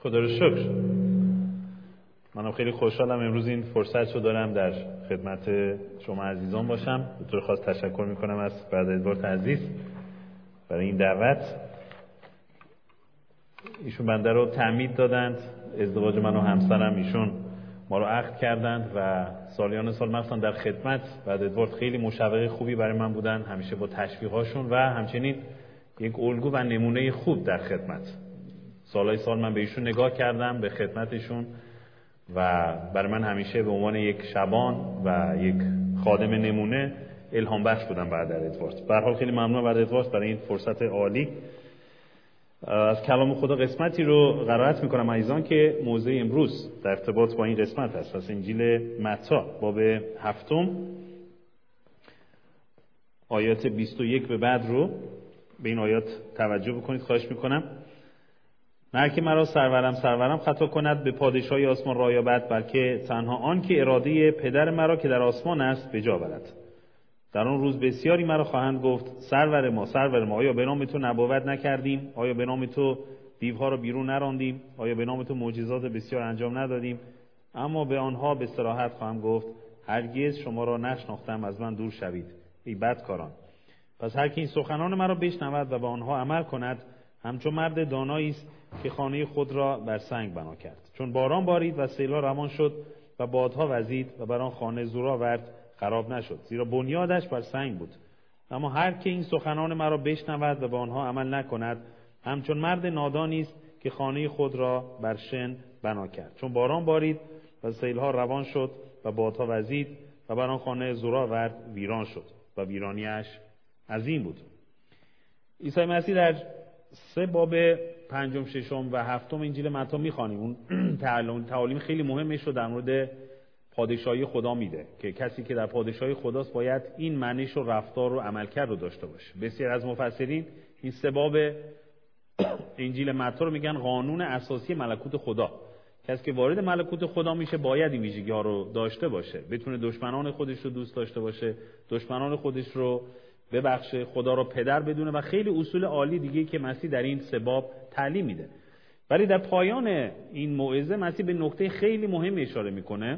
خدا رو شکر. منم خیلی خوشحالم امروز این فرصت رو دارم در خدمت شما عزیزان باشم. به طور خاص تشکر میکنم از برادر ادوارد عزیز برای این دعوت. ایشون بنده رو تعمید دادند، ازدواج من و همسرم ایشون ما رو عقد کردند و سالیان سال مثلا در خدمت برادر ادوارد خیلی مشوق خوبی برای من بودن، همیشه با تشویقاشون و همچنین یک الگو و نمونه خوب در خدمت. سالهای سال من به ایشون نگاه کردم، به خدمتشون، و برای من همیشه به عنوان یک شبان و یک خادم نمونه الهام بخش بودن برادر ادوارد. به هر حال خیلی ممنونم برادر ادوارد برای این فرصت عالی. از کلام خدا قسمتی رو قرائت میکنم عزیزان که موضوع امروز در ارتباط با این قسمت است. از انجیل متی باب 7 آیات 21 به بعد رو به این آیات توجه بکنید خواهش میکنم. نه هر که مرا سرورم خطا کند به پادشاهی آسمان راه یابد، بلکه تنها آن که اراده پدر مرا که در آسمان است به جا برد. در آن روز بسیاری مرا خواهند گفت سرور ما، آیا به نام تو نبوت نکردیم؟ آیا به نام تو دیوها را بیرون نراندیم؟ آیا به نام تو معجزات بسیار انجام ندادیم؟ اما به آنها به صراحت خواهم گفت هرگز شما را نشناختم، از من دور شوید ای بدکاران. پس هر که این سخنان مرا بشنود و به آنها عمل کند همچون مرد دانایی است که خانه خود را بر سنگ بنا کرد. چون باران بارید و سیل‌ها روان شد و بادها وزید و بر آن خانه زور آورد، خراب نشد، زیرا بنیادش بر سنگ بود. اما هر که این سخنان مرا بشنود و به آنها عمل نکند همچون مرد نادانی است که خانه خود را بر شن بنا کرد. چون باران بارید و سیل‌ها روان شد و بادها وزید و بر آن خانه زور آورد، ویران شد و ویرانیش عظیم بود. عیسی مسیح در 3 باب 5، 6 و 7 انجیل متی می‌خوانیم. اون تعالیم خیلی مهمش رو در مورد پادشاهی خدا میده که کسی که در پادشاهی خداست باید این معنیش و رفتار و عملکرد رو داشته باشه. بسیار از مفسرین این 3 باب انجیل متی رو میگن قانون اساسی ملکوت خدا. کسی که وارد ملکوت خدا میشه باید این ویژگی‌ها رو داشته باشه، بتونه دشمنان خودش رو دوست داشته باشه، دشمنان خودش رو ببخشه، خدا رو پدر بدونه و خیلی اصول عالی دیگه که مسیح در این 3 باب تعلیم میده. ولی در پایان این موعظه مسیح به نکته خیلی مهمی اشاره میکنه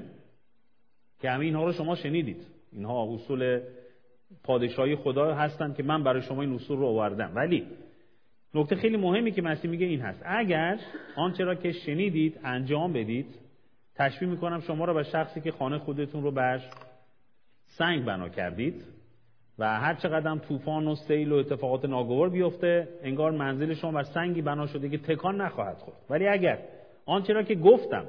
که همه اینها رو شما شنیدید. اینها اصول پادشاهی خدا هستند که من برای شما این اصول رو آوردم. ولی نکته خیلی مهمی که مسیح میگه این هست: اگر آنچه را که شنیدید انجام بدید، تشبیه میکنم شما را به شخصی که خانه خودتون رو بر سنگ بنا کردید و هر چقدر هم طوفان و سیل و اتفاقات ناگوار بیفته انگار منزل شما بر سنگی بنا شده که تکان نخواهد خورد. ولی اگر آنچه را که گفتم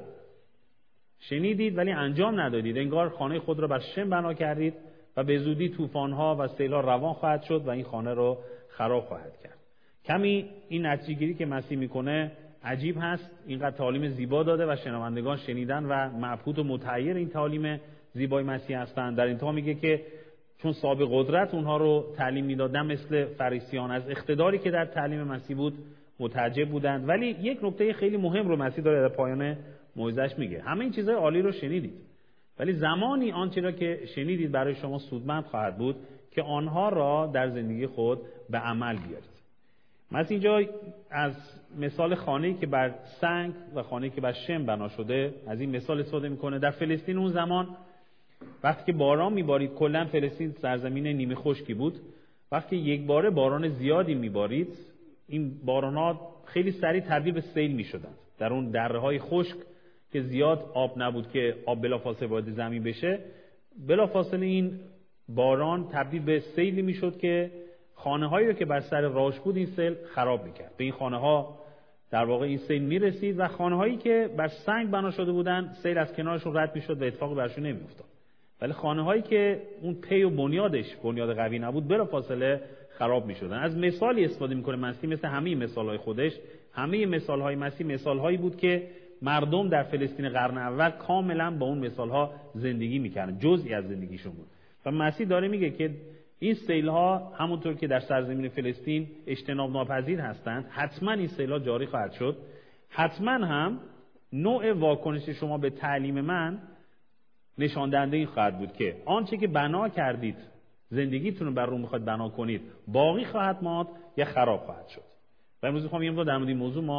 شنیدید ولی انجام ندادید، انگار خانه خود را بر شن بنا کردید و به زودی طوفان‌ها و سیل‌ها روان خواهد شد و این خانه رو خراب خواهد کرد. کمی این نتیجه‌گیری که مسیح میکنه عجیب هست. اینقدر تعالیم زیبا داده و شنوندگان شنیدن و مبهوت و متحیر این تعالیم زیبای مسیح هستند. در انتها میگه که چون صاحب قدرت اونها رو تعلیم میدادن مثل فریسیان، از اقتداری که در تعلیم مسیح بود متعجب بودند. ولی یک نکته خیلی مهم رو مسیح داره در پایان موعظه‌اش میگه: همه این چیزهای عالی رو شنیدید، ولی زمانی آنچه را که شنیدید برای شما سودمند خواهد بود که آنها را در زندگی خود به عمل بیارید. مسیح اینجا از مثال خانه‌ای که بر سنگ و خانه‌ای که بر شن بنا شده از این مثال استفاده میکنه. در فلسطین اون زمان وقتی که باران میبارید، کلا فلسطین سرزمین نیمه خشکی بود، وقتی یک باره باران زیادی میبارید این بارانات خیلی سریع تبدیل به سیل میشدند. در اون دره‌های خشک که زیاد آب نبود که آب بلافاصله وارد زمین بشه، بلافاصله این باران تبدیل به سیلی میشد که خانه‌هایی رو که بر سر راهش بود این سیل خراب میکرد. به این خانه‌ها در واقع این سیل میرسید و خانه‌هایی که بر سنگ بنا شده بودند سیل از کنارشون رد میشد و اتفاقی برشون نمیافتاد. ولی خانه‌هایی که اون پی و بنیادش بنیاد قوی نبود بلافاصله خراب می‌شدن. از مثالی استفاده می‌کنه مسیح، مثل همه مثال‌های خودش. همه مثال‌های مسیح مثال‌هایی بود که مردم در فلسطین قرن اول کاملا با اون مثال‌ها زندگی می‌کردن، جزئی از زندگیشون بود. و مسیح داره میگه که این سیل‌ها همونطور که در سرزمین فلسطین اجتناب ناپذیر هستند، حتما این سیل‌ها جاری خواهد شد. حتما هم نوع واکنش شما به تعلیم من نشان دهنده این خواهد بود که آنچه که بنا کردید، زندگیتون رو بر رو میخواید بنا کنید، باقی خواهد ماند یا خراب خواهد شد. و امروز میخوام یه مقدار در مورد این موضوع ما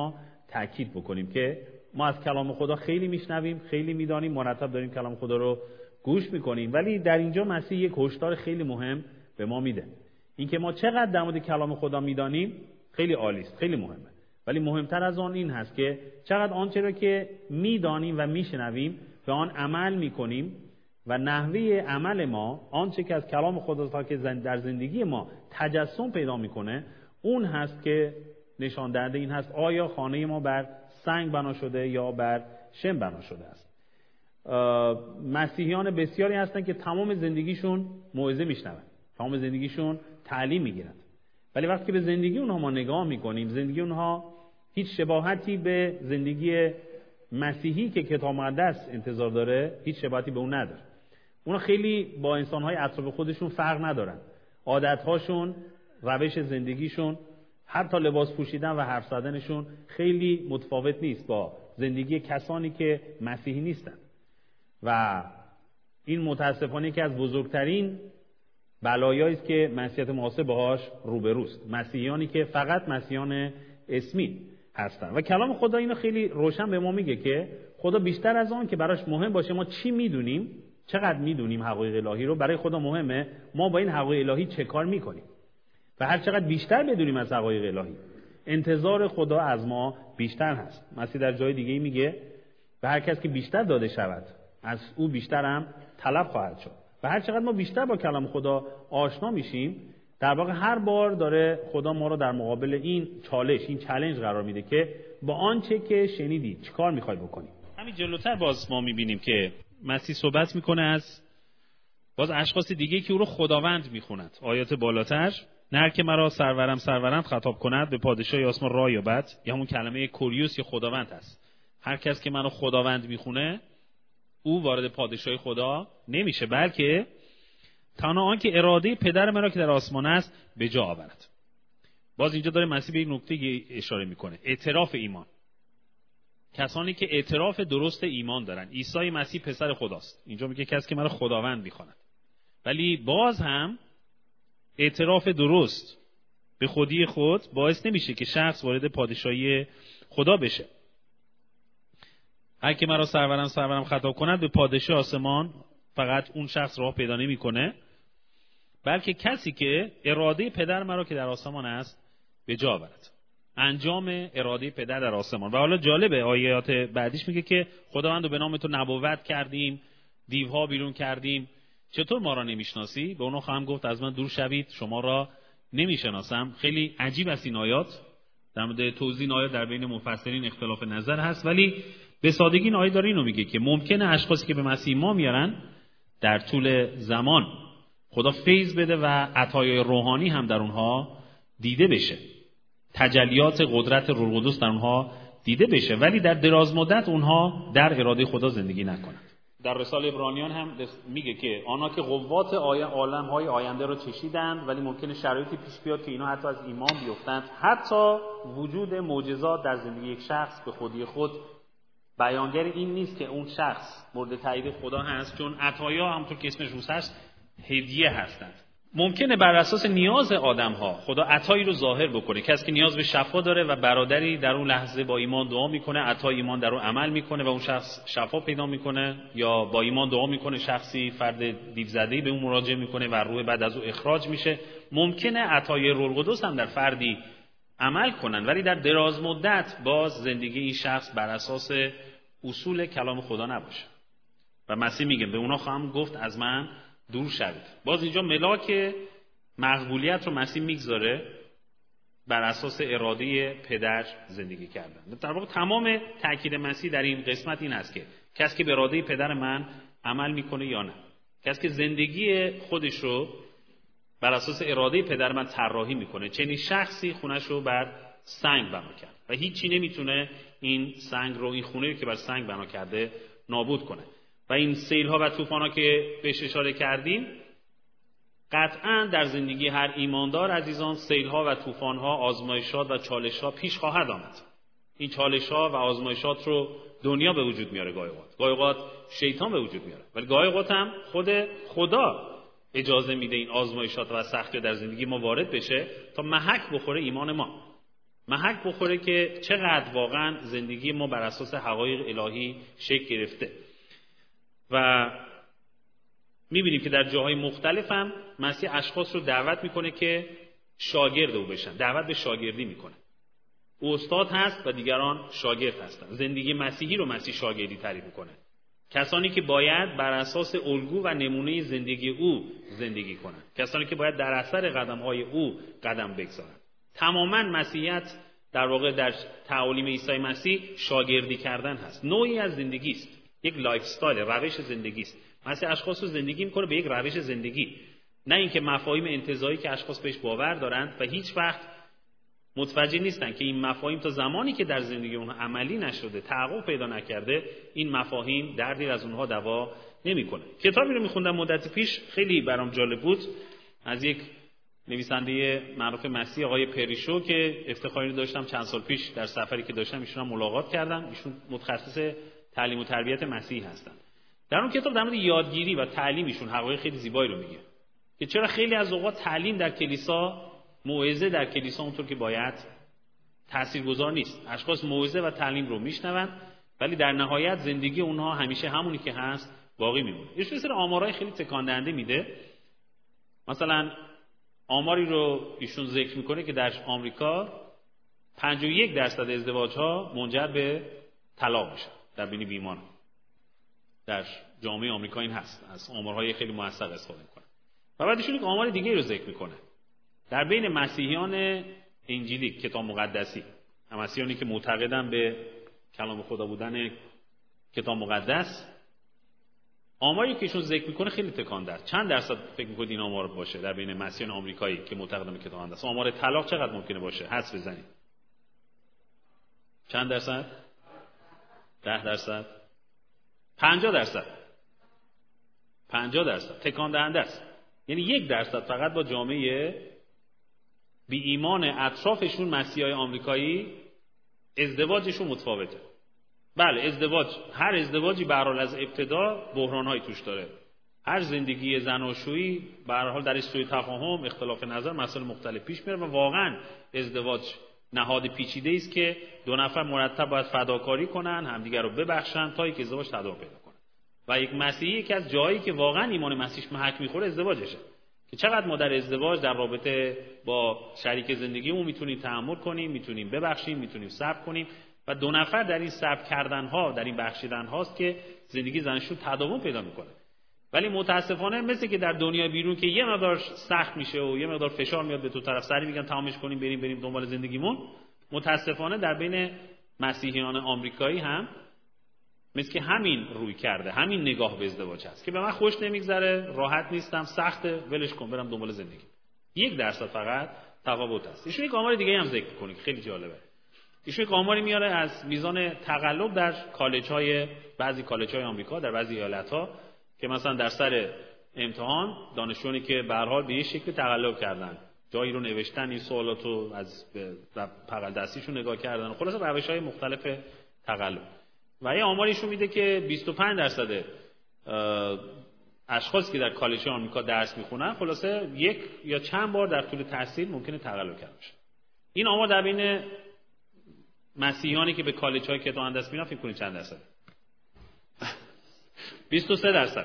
تأکید بکنیم که ما از کلام خدا خیلی میشنویم، خیلی میدانیم، مرتب داریم کلام خدا رو گوش میکنیم، ولی در اینجا مسیح یک هشدار خیلی مهم به ما میده. اینکه ما چقدر در مورد کلام خدا میدانیم خیلی عالی است، خیلی مهمه، ولی مهمتر از آن این هست که چقدر آنچه را که میدانیم و میشنویم به آن عمل میکنیم و نحوه عمل ما، آنچه که از کلام خدا که در زندگی ما تجسم پیدا میکنه، اون هست که نشان دهنده این هست آیا خانه ما بر سنگ بنا شده یا بر شن بنا شده است. مسیحیان بسیاری هستند که تمام زندگیشون موعظه میشنون، تمام زندگیشون تعلیم میگیرند، ولی وقتی که به زندگی اونها ما نگاه میکنیم، زندگی اونها هیچ شباهتی به زندگی مسیحی که کتاب مقدس انتظار داره هیچ شباهتی به اون نداره. اونها خیلی با انسانهای اطراف خودشون فرق ندارن، عادتهاشون، روش زندگیشون، حتی لباس پوشیدن و حرف زدنشون خیلی متفاوت نیست با زندگی کسانی که مسیحی نیستن. و این متاسفانه که از بزرگترین بلایایی است که مسیحیت معاصر باهاش روبروست، مسیحیانی که فقط مسیحیان اسمی هستن. و کلام خدا اینو خیلی روشن به ما میگه که خدا بیشتر از آن که براش مهم باشه ما چی میدونیم، چقدر میدونیم حقایق الهی رو، برای خدا مهمه ما با این حقایق الهی چه کار میکنیم. و هر چقدر بیشتر بدونیم از حقایق الهی، انتظار خدا از ما بیشتر هست. مسیح در جای دیگه میگه به هر کس که بیشتر داده شود از او بیشتر هم طلب خواهد شد. و هر چقدر ما بیشتر با کلام خدا آشنا میشیم، در واقع هر بار داره خدا ما رو در مقابل این چالش، این چالش قرار میده که با آنچه که شنیدی چیکار میخوای بکنی. همین جلوتر باز ما میبینیم که مسیح صحبت میکنه از باز اشخاص دیگه که او رو خداوند میخونند. آیات بالاتر، نه هر که مرا سرورم خطاب کند به پادشاهی آسمان راه یابد، یا همون کلمه کوریوس یا خداوند هست. هر کس که منو خداوند میخونه او وارد پادشاهی خدا نمیشه، بلکه تنها آن که اراده پدر مرا که در آسمان است به جا آورد. باز اینجا داره مسیح به این نکته اشاره میکنه، اعتراف ایمان. کسانی که اعتراف درست ایمان دارن، عیسی مسیح پسر خداست. اینجا میگه کسی که مرا خداوند میخواند، ولی باز هم اعتراف درست به خودی خود باعث نمیشه که شخص وارد پادشاهی خدا بشه. هر که مرا سرورم خطاب کند به پادشاه آسمان، فقط اون شخص راه پیدا نمیکنه، بلکه کسی که اراده پدر مرا که در آسمان است به جا آورد. انجام اراده پدر در آسمان. و حالا جالبه آیات بعدیش میگه که خداوند به نام تو نبوت کردیم، دیوها بیرون کردیم، چطور ما را نمیشناسی؟ به اونها خواهم گفت از من دور شوید، شما را نمیشناسم. خیلی عجیب است این آیات. در مورد توضیح این آیات در بین مفسرین اختلاف نظر هست، ولی به سادگی این آیه داره اینو میگه که ممکنه اشخاصی که به مسیح ما میارن در طول زمان خدا فیض بده و عطایای روحانی هم در اونها دیده بشه، تجلیات قدرت روح القدس در اونها دیده بشه، ولی در دراز مدت اونها در اراده خدا زندگی نکنند. در رساله عبرانیان هم میگه که آنها که قوات عالم‌های آینده رو چشیدند، ولی ممکنه شرایطی پیش بیاد که اینا حتی از ایمان بیفتند. حتی وجود معجزات در زندگی یک شخص به خودی خود بیانگر این نیست که اون شخص مورد تایید خدا هست، چون عطایا همونطور که اسمش روش هست هدیه هستند. ممکنه بر اساس نیاز آدم‌ها خدا عطایی رو ظاهر بکنه. کسی که نیاز به شفا داره و برادری در اون لحظه با ایمان دعا میکنه، عطای ایمان در اون عمل میکنه و اون شخص شفا پیدا میکنه، یا با ایمان دعا میکنه شخصی فرد دیوزده‌ای به اون مراجعه میکنه و روح بعد از اون اخراج میشه. ممکنه عطای روح القدس هم در فردی عمل کنن، ولی در دراز مدت باز زندگی این شخص بر اساس اصول کلام خدا نباشه. و مسیح میگه به اونا خواهم گفت از من دور شوید. باز اینجا ملاک مقبولیت رو مسیح میگذاره بر اساس اراده پدر زندگی کردن. در واقع تمام تاکید مسیح در این قسمت این است که کسی که به اراده پدر من عمل میکنه یا نه، کسی که زندگی خودش رو بر اساس اراده پدر من طراحی میکنه، چنین شخصی خونش رو بر سنگ بنا کرد و هیچی نمیتونه این سنگ رو، این خونه که بر سنگ بنا کرده نابود کنه. و این سیل‌ها و طوفان‌ها که بهش اشاره کردیم، قطعاً در زندگی هر ایماندار عزیزان سیل‌ها و طوفان‌ها، آزمایشات و چالش‌ها پیش خواهد آمد. این چالش‌ها و آزمایشات رو دنیا به وجود میاره، گاهی اوقات شیطان به وجود میاره، ولی گاهی اوقات هم خود خدا اجازه میده این آزمایشات و سختی‌ها در زندگی ما وارد بشه تا محک بخوره ایمان ما. محک بخوره که چقدر واقعا زندگی ما بر اساس حقایق الهی شکل گرفته. و میبینیم که در جاهای مختلف هم مسیح اشخاص رو دعوت میکنه که شاگرد او بشن، دعوت به شاگردی میکنه. او استاد هست و دیگران شاگرد هستن. زندگی مسیحی رو مسیح شاگردی تعریف میکنه. کسانی که باید بر اساس الگو و نمونه زندگی او زندگی کنند، کسانی که باید در اثر قدم‌های او قدم بگذارند. تماماً مسیحیت در واقع در تعالیم عیسی مسیح شاگردی کردن هست، نوعی از زندگی است، یک لایف استایل، روش زندگی است. مسیح اشخاص رو زندگی میکنه به یک روش زندگی، نه اینکه مفاهیم انتزاعی که اشخاص بهش باور دارند و هیچ وقت متوجه نیستن که این مفاهیم تا زمانی که در زندگی اونها عملی نشده، تحقق پیدا نکرده، این مفاهیم دردی از اونها دوا نمیکنه. کتابی رو میخوندم مدت پیش، خیلی برام جالب بود، از یک نویسنده معروف مسیحی آقای پریشو که افتخاری داشتم چند سال پیش در سفری که داشتم ایشون هم ملاقات کردم. ایشون متخصص تعلیم و تربیت مسیحی هستن. در اون کتاب در مورد یادگیری و تعلیمشون حقایق خیلی زیبایی رو میگه که چرا خیلی از اوقات تعلیم در کلیسا، موعظه در کلیسا اونطور که باید تاثیرگذار نیست. اشخاص موعظه و تعلیم رو میشنون ولی در نهایت زندگی اونها همیشه همونی که هست باقی میمونه. یه سری آمارای خیلی تکان دهنده میده. مثلا آماری رو ایشون ذکر میکنه که در آمریکا 51% ازدواج‌ها منجر به طلاق میشه در بین بیماران. در جامعه آمریکا این هست، از آمارهای خیلی موثق استفاده میکنه. و بعد ایشون یک آمار دیگه رو ذکر میکنه. در بین مسیحیان انجیلی، کتاب مقدسی، مسیحیانی که معتقدن به کلام خدا بودن کتاب مقدس، آماری که ایشون ذکر میکنه خیلی تکان دهنده. چند درصد فکر میکنید این آمار باشه در بین مسیحیان آمریکایی که معتقدن به کتاب مقدس؟ آمار طلاق چقدر ممکنه باشه؟ حدس بزنید. چند درصد؟ 10%؟ 50%؟ 50% تکان دهنده است. یعنی 1% فقط با جامعه بی ایمان اطرافشون مسیحای آمریکایی ازدواجشون متفاوته. بله ازدواج، هر ازدواجی به هر حال از ابتدا بحران‌های توش داره. هر زندگی زناشویی به هر حال درش سوء تفاهم، اختلاف نظر، مسائل مختلف پیش میره و واقعا ازدواج نهاد پیچیده است که دو نفر مرتب باید فداکاری کنن، همدیگر رو ببخشن تا اینکه ازدواج تداوم پیدا کنه. و یک مسیحی یکی از جایی که واقعا ایمان مسیحش محک میخوره ازدواجشه. که چقدر ما در ازدواج در رابطه با شریک زندگیمون میتونیم تحمل کنیم، میتونیم ببخشیم، میتونیم صبر کنیم و دو نفر در این صبر کردن ها، در این بخشیدن هاست که زندگی زناشویی تداوم پیدا میکنه. ولی متاسفانه مثل که در دنیای بیرون که یه مقدار سخت میشه و یه مقدار فشار میاد به تو طرف، سری میگن تمامش کنیم بریم دنبال زندگیمون، متاسفانه در بین مسیحیان آمریکایی هم مثل که همین روی کرده، همین نگاه به ازدواج هست که به من خوش نمیگذره، راحت نیستم، سخته، ولش کن برم دنبال زندگی. 1% فقط تفاوت است. ایشون یک آمار دیگه هم ذکر کنه که خیلی جالبه. ایشون یک آماری میاره از میزان تقلب در کالج‌های، بعضی کالج‌های آمریکا در بعضی ایالت‌ها که مثلا در سر امتحان دانشجویانی که به هر حال به یه شکل تقلب کردن، جایی رو نوشتن، این سوالاتو از بغل دستیشون نگاه کردن، خلاصه روش‌های مختلف تقلب. و یه آماریشون میده که 25% اشخاصی که در کالج آمریکا درس میخونن خلاصه یک یا چند بار در طول تحصیل ممکنه تقلب کرده باشه. این آمار در بین مسیحیانی که به کالج‌های کتاب مقدس میرن فکر کنید چند درصد؟ 23%.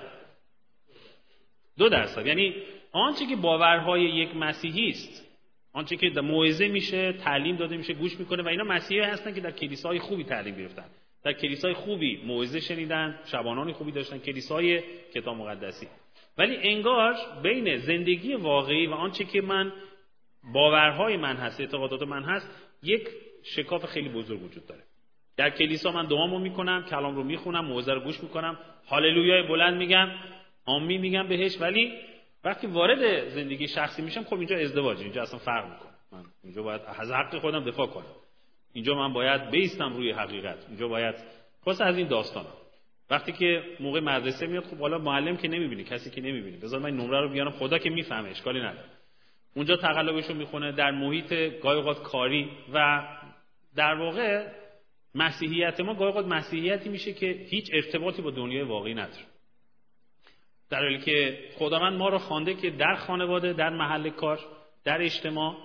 2%. یعنی آنچه که باورهای یک مسیحی است، آنچه که در موعظه میشه، تعلیم داده میشه، گوش میکنه و اینا مسیحی هستن که در کلیساهای خوبی تعلیم گرفتن، در کلیسای خوبی موعظه شنیدن، شبانان خوبی داشتن، کلیسای کتاب مقدسی. ولی انگار بین زندگی واقعی و آنچه که باورهای من هست، اعتقادات من هست، یک شکاف خیلی بزرگ وجود داره. در کلیسا من دعامو میکنم، کلام رو میخونم، موعظه رو گوش میکنم، هاللویای بلند میگم، آمین میگم بهش، ولی وقتی وارد زندگی شخصی میشم، خب اینجا ازدواج، اینجا اصلا فرق میکنه. من اینجا باید از حق خودم دفاع کنم. اینجا من باید بیستم روی حقیقت. اینجا باید واسه از این داستانا. وقتی که موقع مدرسه میاد، خب حالا معلم که نمیبینی، کسی که نمیبینی، بذار من نمره رو بیارم، خدا که میفهمه، اشکالی نداره. اونجا تقلبشو میخونه در محیط گاهی اوقات کاری و در واقع مسیحیت ما گاهی اوقات مسیحیتی میشه که هیچ ارتباطی با دنیای واقعی نداره. در حالی که خداوند ما رو خوانده که در خانواده، در محل کار، در اجتماع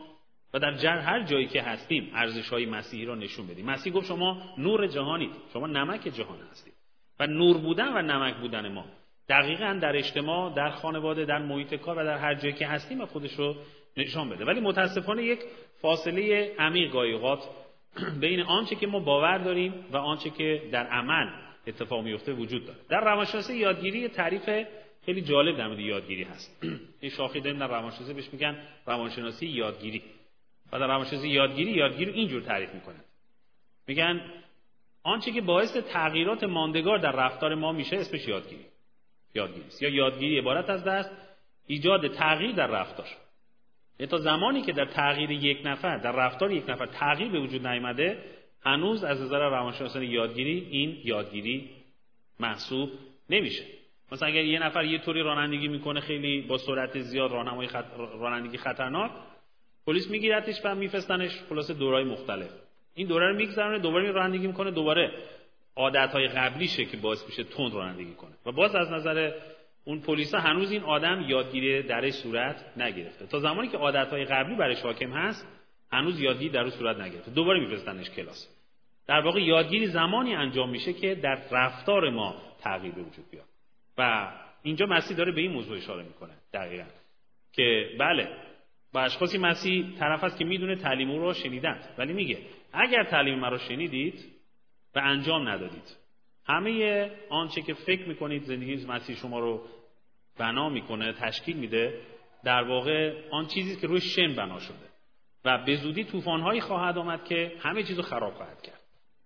و در هر جایی که هستیم ارزش‌های مسیحی را نشون بدیم. مسیح گفت شما نور جهانید، شما نمک جهان هستید. و نور بودن و نمک بودن ما دقیقاً در اجتماع، در خانواده، در محیط کار و در هر جایی که هستیم خودش رو نشان بده. ولی متاسفانه یک فاصله عمیق گاهی اوقات بین آنچه که ما باور داریم و آنچه که در عمل اتفاق میفته وجود داره. در روانشناسی یادگیری تعریف خیلی جالب در مورد یادگیری هست. این شاخه داریم در روانشناسی بهش میگن روانشناسی یادگیری. و در روانشناسی یادگیری اینجور تعریف میکنن. میگن آنچه که باعث تغییرات ماندگار در رفتار ما میشه اسمش یادگیری است. یا یادگیری عبارت از ایجاد تغییر در رفتار. تا زمانی که در تغییر یک نفر، در رفتار یک نفر تغییر به وجود نیامده، هنوز از نظر روانشناسان یادگیری این یادگیری محسوب نمیشه. مثلا اگر یه نفر یه طوری رانندگی میکنه خیلی با سرعت زیاد، راهنمای رانندگی خطرناک، پلیس میگیرتش و میفرستنش خلاص دورهای مختلف. این دوره رو میگذرونه، دوباره رانندگی میکنه، دوباره عادتهای قبلیشه که باعث میشه تند رانندگی کنه. و باز از نظر اون پلیسا هنوز این آدم یادگیری درش صورت نگرفته. تا زمانی که عادتهای قبلی برش حاکم هست، هنوز یادگیری درش صورت نگرفته. دوباره میفرستنش کلاس. در واقع یادگیری زمانی انجام میشه که در رفتار ما تغییر به وجود بیاد. و اینجا مسیح داره به این موضوع اشاره میکنه دقیقاً که بله، با اشخاصی مسیح طرف است که میدونه تعلیم او رو شنیدند، ولی میگه اگر تعلیم من رو شنیدید و انجام ندادید، همه آنچه که فکر میکنید زندگی مسیح شما رو بنا میکنه، تشکیل میده، در واقع آن چیزی که روی شن بنا شده و به زودی طوفان‌هایی خواهد آمد که همه چیزو خراب خواهد کرد.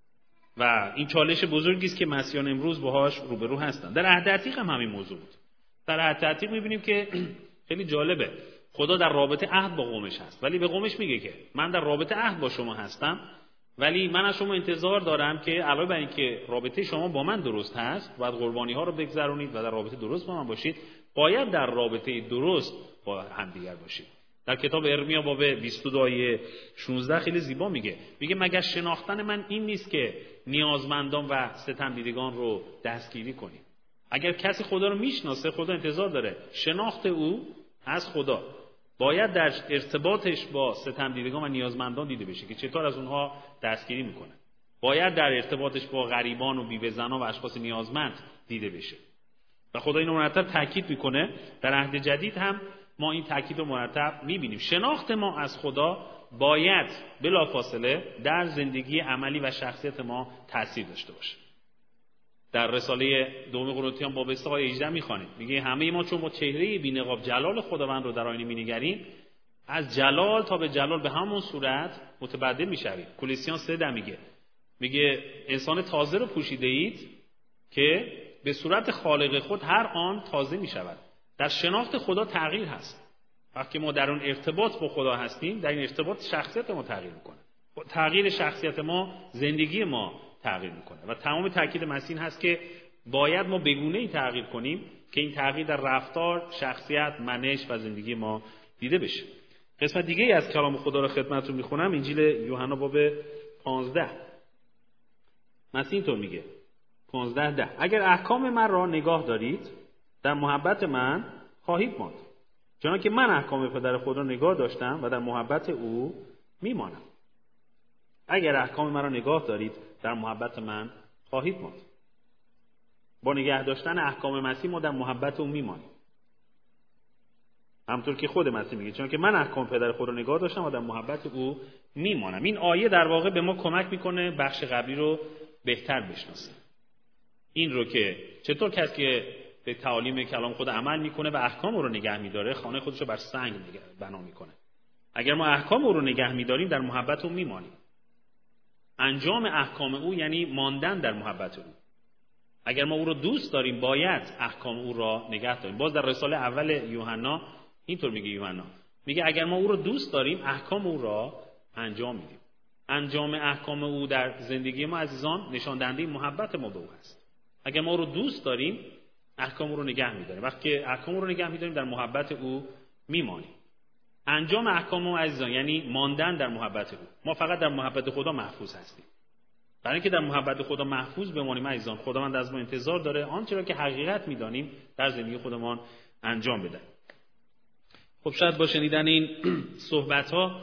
و این چالش بزرگی است که مسیحیان امروز باهاش روبرو هستن. در عهد عتیق هم همین موضوع بود. در عهد عتیق میبینیم که خیلی جالبه، خدا در رابطه عهد با قومش هست، ولی به قومش میگه که من در رابطه عهد با شما هستم، ولی من از شما انتظار دارم که علاوه بر اینکه رابطه شما با من درست هست، باید قربانی ها رو بگذرونید و در رابطه درست با من باشید، باید در رابطه درست با همدیگر باشید. در کتاب ارمیا باب 22 آیه 16 خیلی زیبا میگه مگر شناختن من این نیست که نیازمندان و ستم دیدگان رو دستگیری کنیم. اگر کسی خدا رو میشناسه، خدا انتظار داره شناخت او از خدا باید در ارتباطش با ستم دیدگان و نیازمندان دیده بشه که چطور از اونها دستگیری میکنه. باید در ارتباطش با غریبان و بیوه زنان و اشخاص نیازمند دیده بشه. و خدا اینو مرتب تاکید میکنه. در عهد جدید هم ما این تاکید رو مرتب میبینیم. شناخت ما از خدا باید بلافاصله در زندگی عملی و شخصیت ما تأثیر داشته باشه. در رساله دوم قرنتیان باب 3 آیه 18 میخوانیم، میگه همه ما چون با چهره بی‌نقاب جلال خداوند رو در آینه می‌نگریم، از جلال تا به جلال به همون صورت متبدل میشویم. کولوسیان 3 میگه انسان تازه رو پوشیده اید که به صورت خالق خود هر آن تازه میشود. در شناخت خدا تغییر هست. وقتی ما در اون ارتباط با خدا هستیم، در این ارتباط شخصیت ما تغییر میکنه. با تغییر شخصیت ما زندگی ما تغییر میکنه. و تمام تاکید مسیح هست که باید ما بگونه‌ای تغییر کنیم که این تغییر در رفتار، شخصیت، منش و زندگی ما دیده بشه. قسمت دیگه ای از کلام خدا رو خدمتتون میخونم، انجیل یوحنا باب 15. مسیح اینطور میگه 15:10 اگر احکام من را نگاه دارید، در محبت من خواهید ماند، چنانکه من احکام پدر خود را نگاه داشتم و در محبت او میمانم. اگر احکام من را نگاه دارید، در محبت من خواهید ماند. با نگاه داشتن احکام مسیح ما در محبت او میمانیم. همونطور که خود مسیح میگه چون که من احکام پدر خود را نگاه داشتم و در محبت او میمانم. این آیه در واقع به ما کمک میکنه بخش قبلی رو بهتر بشناسیم. این رو که چطور کسی که به تعالیم کلام خدا عمل میکنه و احکام او رو نگه میداره، خانه خودش رو بر سنگ بنا میکنه. اگر ما احکام او رو نگه میداریم، در محبت او میمانیم. انجام احکام او یعنی ماندن در محبت او. اگر ما او رو دوست داریم، باید احکام او را نگه داریم. باز در رساله اول یوحنا اینطور میگه، یوحنا میگه اگر ما او رو دوست داریم، احکام او را انجام میدیم. انجام احکام او در زندگی ما عزیزان نشان دهنده محبت ما به او است. اگر ما او رو دوست داریم، احکام او رو نگه میداریم. وقتی احکام او رو نگه میداریم، در محبت او میمانیم. انجام احکام او عزیزان یعنی ماندن در محبت او. ما فقط در محبت خدا محفوظ هستیم. برای اینکه در محبت خدا محفوظ بمانیم عزیزان، خداوند از ما انتظار داره آنچه را که حقیقت میدانیم در زندگی خودمان انجام بدهیم. خب شاید با شنیدن این صحبت ها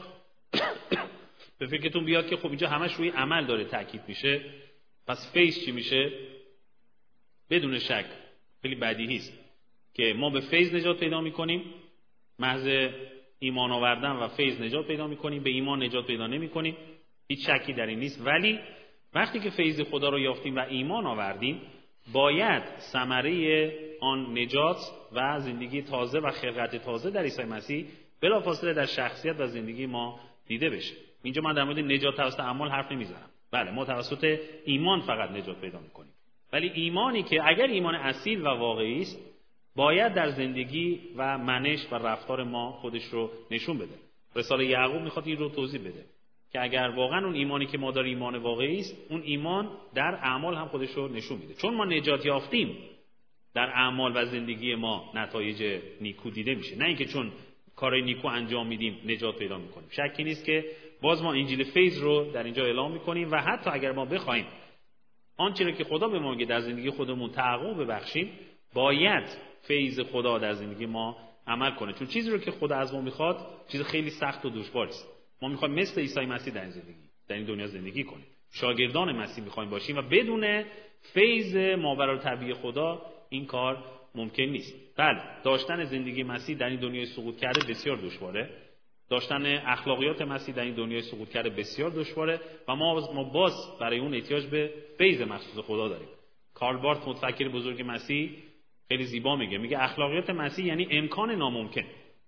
به فکرتون بیاد که خب اینجا همش روی عمل داره تاکید میشه، پس فیض چی میشه؟ بدون شک خیلی بدیهی است که ما به فیض نجات پیدا میکنیم، محض ایمان آوردن و فیض نجات پیدا میکنیم، به ایمان نجات پیدا نمیکنیم، هیچ شکی در این نیست. ولی وقتی که فیض خدا رو یافتیم و ایمان آوردیم، باید ثمره آن نجات و زندگی تازه و خلقت تازه در عیسی مسیح بلافاصله در شخصیت و زندگی ما دیده بشه. اینجا من در مورد نجات توسط اعمال حرف نمیزنم. بله، ما توسط ایمان فقط نجات پیدا میکنیم، ولی ایمانی که اگر ایمان اصیل و واقعی است، باید در زندگی و منش و رفتار ما خودش رو نشون بده. رساله یعقوب میخواد این رو توضیح بده که اگر واقعا اون ایمانی که ما داریم ایمان واقعی است، اون ایمان در اعمال هم خودش رو نشون میده. چون ما نجات یافتیم، در اعمال و زندگی ما نتایج نیکو دیده میشه، نه اینکه چون کارهای نیکو انجام میدیم نجات پیدا میکنیم. شکی نیست که باز ما انجیل فیض رو در اینجا اعلام میکنیم و حتی اگر ما بخوایم آنچه را که خدا به ما میگه در زندگی خودمون تحقق ببخشیم، باید فیض خدا در زندگی ما عمل کنه. چون چیزی رو که خدا از ما میخواد چیز خیلی سخت و دشواری است. ما میخوایم مثل عیسی مسیح در این دنیا زندگی کنیم، شاگردان مسیح میخوایم باشیم و بدون فیض ماورالطبیعی خدا این کار ممکن نیست. بله، داشتن زندگی مسیح در این دنیای سقوط کرده بسیار دشواره، داشتن اخلاقیات مسیح در این دنیای سقوط کرده بسیار دشواره و ما باز برای اون احتیاج به فیض مخصوص خدا داریم. کارل بارت متفکر بزرگ مسیح خیلی زیبا میگه اخلاقیات مسیح یعنی امکان ناممکن.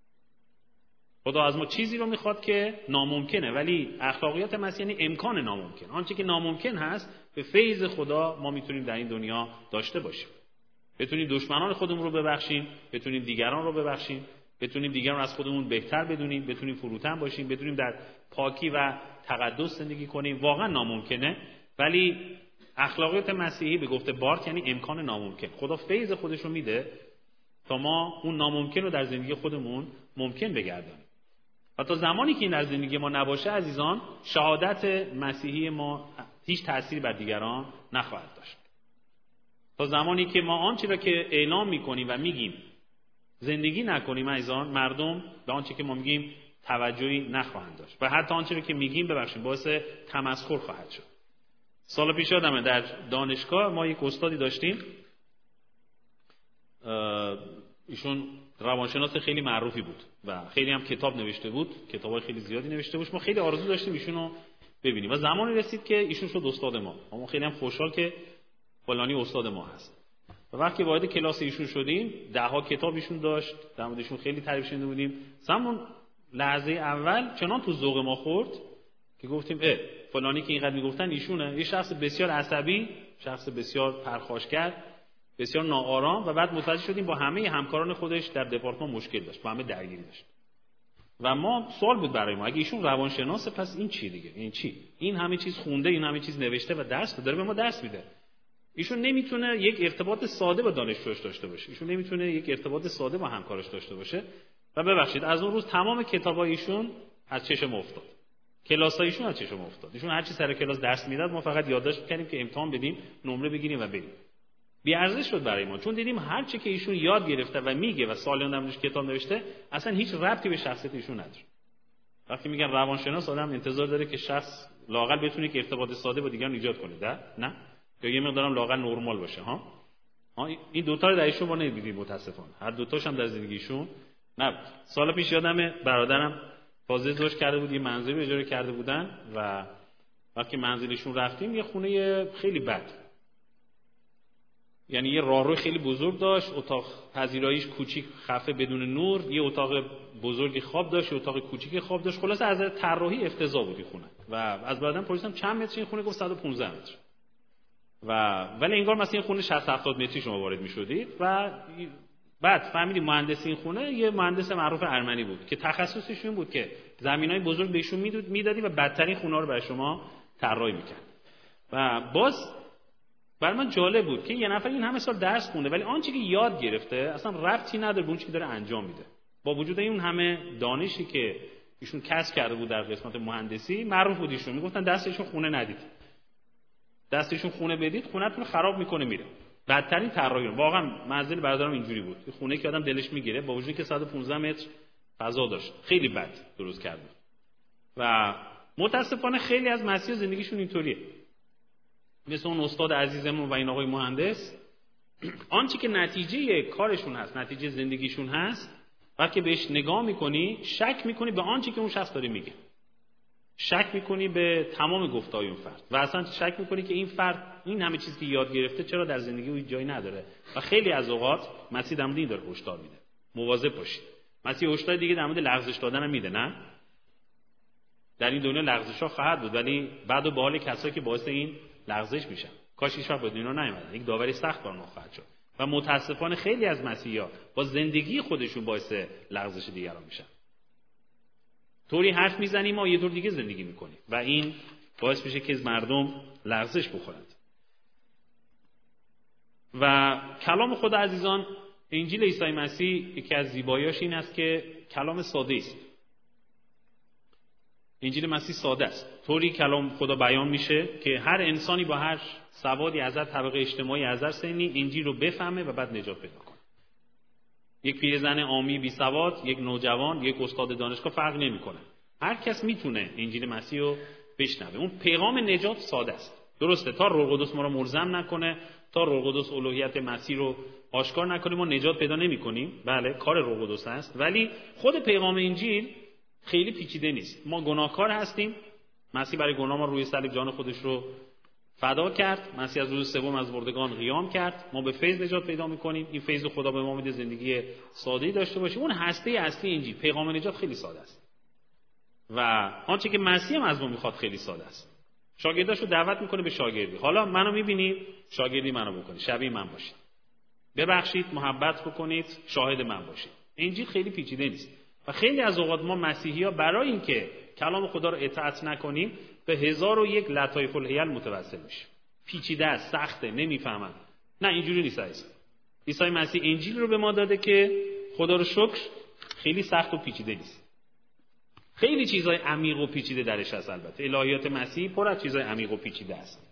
خدا از ما چیزی رو میخواد که ناممکنه، ولی اخلاقیات مسیح یعنی امکان ناممکن. آنچه که ناممکن هست به فیض خدا ما میتونیم در این دنیا داشته باشیم. بتونیم دشمنان خودمون رو ببخشیم، بتونیم دیگران رو ببخشیم، بتونیم دیگران از خودمون بهتر بدونیم، بتونیم فروتن باشیم، بتونیم در پاکی و تقدس زندگی کنیم. واقعا ناممکنه، ولی اخلاقیات مسیحی به گفته بارت یعنی امکان ناممکن. خدا فیض خودش رو میده تا ما اون ناممکن رو در زندگی خودمون ممکن بگردانیم. و تا زمانی که این در زندگی ما نباشه عزیزان، شهادت مسیحی ما هیچ تأثیری بر دیگران نخواهد داشت. تا زمانی که ما آنچه را که اعلام میکنیم و میگیم زندگی نکنیم عزیزان، مردم به آنچه که ما میگیم توجهی نخواهند داشت و حتی آنچه را که میگیم باعث تمسخر خواهد شد. سال پیش یادمه در دانشگاه ما یک استادی داشتیم، ایشون روانشناس خیلی معروفی بود و خیلی هم کتاب نوشته بود، کتابای خیلی زیادی نوشته بود. ما خیلی آرزو داشتیم ایشون رو ببینیم و زمانی رسید که ایشون شد استاد ما خیلی هم خوشحال که فلانی استاد ما هست. و وقتی وارد کلاس ایشون شدیم، 10 کتاب ایشون داشت، در موردشون خیلی تعریف شنیده بودیم. همون لحظه اول چنان تو ذوق ما خورد که گفتیم فلانی که اینقدر میگفتن ایشونه. یه شخص بسیار عصبی، شخص بسیار پرخاشگر، بسیار ناآرام، و بعد متوجه شدیم با همه همکاران خودش در دپارتمان مشکل داشت، با همه درگیری داشت. و ما سوال بود برای ما، اگه ایشون روانشناسه پس این چی دیگه؟ این چی؟ این همه چیز خونده، این همه چیز نوشته و درس داره به ما درس میده. ایشون نمیتونه یک ارتباط ساده با دانشجوش داشته باشه. ایشون نمیتونه یک ارتباط ساده با همکارش داشته باشه. و ببخشید از اون روز تمام کتابای ایشون از چشم افتاد. کلاسایشون از چشم افتاد. ایشون هر چی سر کلاس درس میداد ما فقط یادداشت می‌کردیم که امتحان بدیم، نمره بگیریم و بریم. بی ارزش شد برای ما، چون دیدیم هر چی که ایشون یاد گرفته و میگه و سالیان درمونش کتاب نوشته اصلا هیچ ربطی به شخصیت ایشون نداره. وقتی میگن روانشناس، آدم انتظار داره که شخص لااقل بتونه که ارتباط ساده با دیگران ایجاد کنه، نه؟ یا یه مقدارم لااقل نرمال باشه ها. این دو تا رو در ایشون ما نمی‌دیدیم متاسفانه. هر دو تاش هم در زندگیشون نبود. سال پیش یادمه برادرم تازه ازدواج کرده بود، یه منزلی اجاره کرده بودن و وقتی منزلشون رفتیم یه خونه خیلی بد، یعنی یه راهرو خیلی بزرگ داشت، اتاق پذیراییش کوچیک خفه بدون نور، یه اتاق بزرگی خواب داشت، یه اتاق کوچیکی خواب داشت. خلاصه از طراحی افتضاح بود این خونه. و از بعدم پرسیدم چند متر این خونه؟ گفت 115 متر. ولی انگار مثلا این خونه 60 70 متری شما وارد می‌شدید. و بعد فهمیدیم مهندس این خونه یه مهندس معروف ارمنی بود که تخصصش این بود که زمینای بزرگ بهشون میدادی و بدترین خونه رو برای شما طراحی می‌کرد. و باز برای من جالب بود که یه نفر این همه سال درس خونده ولی آنچه که یاد گرفته اصلا ربطی نداره به اون چیزی که داره انجام میده. با وجود این همه دانشی که ایشون کسب کرده بود در قسمت مهندسی، معروف بود ایشون میگفتن دستشون خونه ندید، دستشون خونه بدید خونه‌تون رو خراب میکنه میره. بدترین طراحی. واقعا منزل برادرم اینجوری بود، این خونه که آدم دلش میگیره با وجودی که 115 متر فضا داشت، خیلی بد درست کرده. و متاسفانه خیلی از مسیحا زندگیشون اینطوریه، مثل اون استاد عزیزمون و این آقای مهندس. آنچه که نتیجه کارشون هست، نتیجه زندگیشون هست، وقتی بهش نگاه میکنی شک میکنی به آنچه که اون شخص داره میگه، شک میکنی به تمام گفته‌های اون فرد و اصلا شک میکنی که این فرد این همه چیزی که یاد گرفته چرا در زندگی او جایی نداره. و خیلی از اوقات مسیح در مورد این داره هشدار میده، مواظب باشید. مسیح هشدار دیگه در مورد لغزش دادن هم میده، نه در این دنیا لغزش‌ها خواهد بود، ولی بعد و به حال کسایی که باعث این لغزش میشن، کاش هیچ وقت به دنیا نیومدن، یک داوری سخت بر ما خواهد شد. و متاسفانه خیلی از مسیحی‌ها با زندگی خودشون باعث لغزش دیگران میشن. طوری حرف میزنیم ما یه طور دیگه زندگی میکنیم و این باعث میشه که مردم لغزش بخورند. و کلام خدا عزیزان، انجیل عیسی مسیح یکی از زیبایی‌هاش این است که کلام ساده است. انجیل مسیح ساده است. طوری کلام خدا بیان میشه که هر انسانی با هر سوادی از هر طبقه اجتماعی، از هر سنی انجیل رو بفهمه و بعد نجات پیدا کنه. یک پیرزن عامی بی سواد، یک نوجوان، یک استاد دانشگاه فرق نمیکنه. هر کس میتونه انجیل مسیح رو بشنوه. اون پیغام نجات ساده است. درسته، تا روح القدس ما رو ملزم نکنه، تا روح القدس الوهیت مسیح رو آشکار نکنه ما نجات پیدا نمیکنیم. بله، کار روح القدس است، ولی خود پیغام انجیل خیلی پیچیده نیست. ما گناهکار هستیم، مسیح برای گناه ما روی صلیب جان خودش رو فدا کرد، مسیح از روز سوم از مردگان قیام کرد، ما به فیض نجات پیدا میکنیم. این فیض خدا به ما میده زندگی ساده‌ای داشته باشیم. اون هسته اصلی انجیل، پیغام نجات خیلی ساده است و آنچه که مسیح هم از ما میخواد خیلی ساده است. شاگرداشو دعوت میکنه به شاگردی. حالا منو میبینید، شاگردی منو بکنید، شبیه من باشید، ببخشید، محبت بکنید، شاهد من باشید. انجیل خیلی پیچیده نیست و خیلی از اوقات ما مسیحی‌ها برای اینکه کلام خدا رو اطاعت نکنیم به 1001 لطایف الحیل متوسل میشیم. پیچیده است، سخته، نمیفهمن. نه، اینجوری نیست. عیسی مسیح انجیل رو به ما داده که خدا رو شکر خیلی سخت و پیچیده نیست. خیلی چیزای عمیق و پیچیده درش هست. البته الهیات مسیح پر از چیزای عمیق و پیچیده است.